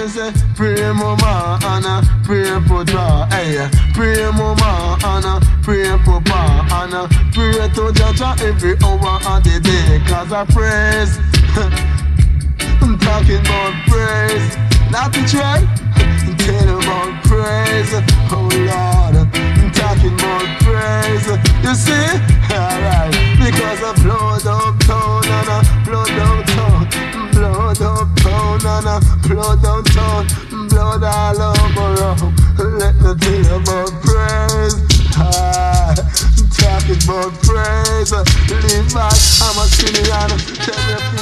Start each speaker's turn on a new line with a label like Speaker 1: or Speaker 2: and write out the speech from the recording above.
Speaker 1: say, pray mama and pray for Jah. Hey, pray mama and pray for pa and pray to Jah every hour of the day. Cause I praise. I'm talking about praise, not to try. I'm talking about praise, oh Lord. I'm talking about praise. You see, alright, because I blood uptown and I blood downtown, blood uptown and I blood downtown, blood all over. Let me tell you about praise. I'm talking about praise. Lean back, I'm a Syrian. Tell me.